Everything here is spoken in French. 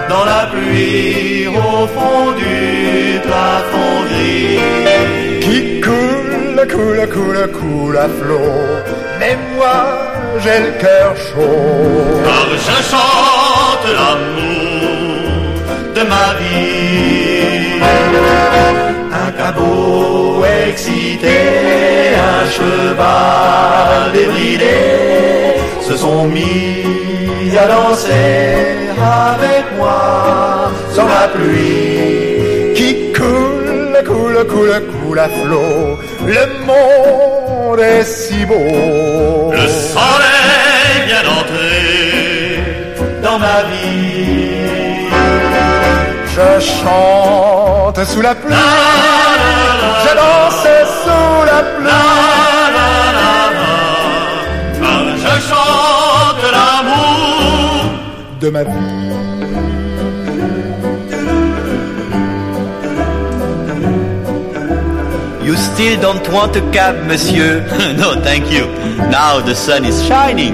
dans la pluie au fond du plafond gris. Qui coule, coule, coule, coule à flot, mais moi j'ai le cœur chaud. Car je chante l'amour de ma vie. Un cabot excité, un cheval débridé se sont mis à danser avec moi sur la pluie. Qui coule, coule, coule, coule à flot, le monde est si beau. Le soleil vient d'entrer dans ma vie. Je chante sous la pluie, je danse sous la pluie. Car je chante l'amour de ma vie. You still don't want a cab, monsieur? No, thank you. Now the sun is shining.